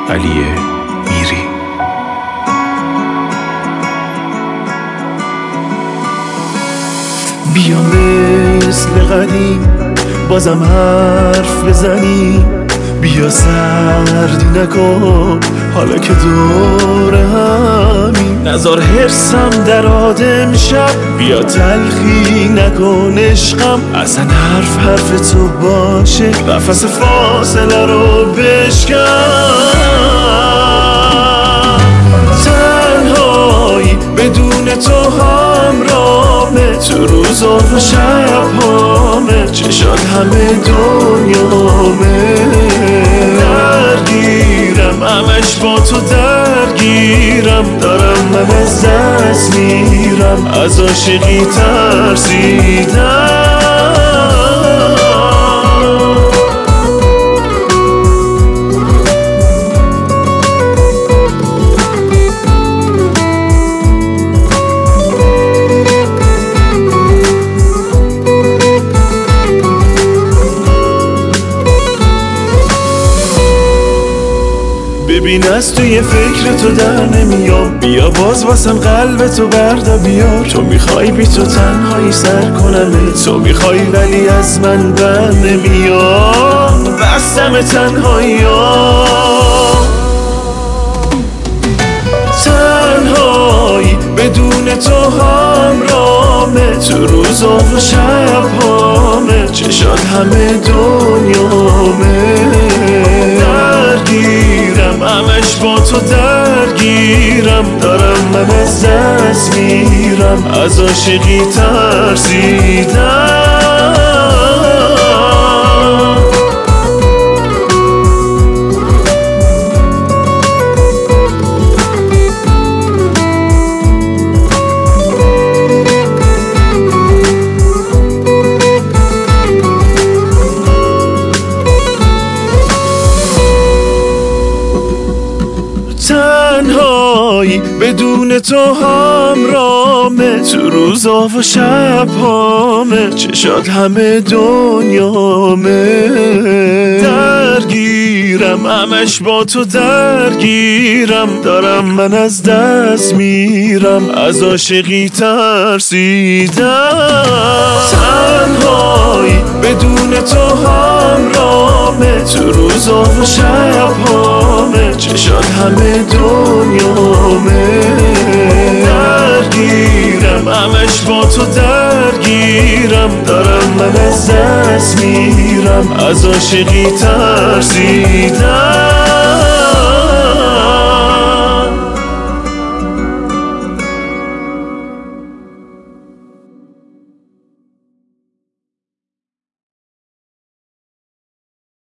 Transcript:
علی میری. بیا مثل قدیم بازم حرف بزنیم، بیا سردی نکن حالا که دور همین، نذار حرسم در آدم شب، بیا تلخی نکن عشقم، اصلا حرف تو باشه نفس فاصله رو بشکن. تنهایی بدون تو همرامه، تو روزا و شبهامه، چشات همه دنیامه، درگیرم همش با تو درگیرم، دارم من از دست میرم، از عاشقی ترسیدم. ببین از توی فکر تو در نمیام، بیا باز واسم قلب تو بردا بیار، تو میخوای بی تو تنهایی سر کنم، تو میخوای ولی از من بر نمیام، بستم تنهایی تنهایی بدون تو همرامه، تو روزا و شبهامه، چشات همه دنیامه، درگیرم همش با تو درگیرم، دارم من از دست میرم، از عاشقی ترسیدم. تنهایی بدون تو همرامه، تو روزا و شبهامه، چشات همه دنیامه، درگیرم همش با تو درگیرم، دارم من از دست میرم، از عاشقی ترسیدم. تنهایی بدون تو همرامه، تو روزا و شبهامه، چشات همه دنیامه، درگیرم همش با تو درگیرم، دارم من از دست میرم، از عاشقی ترسیدم.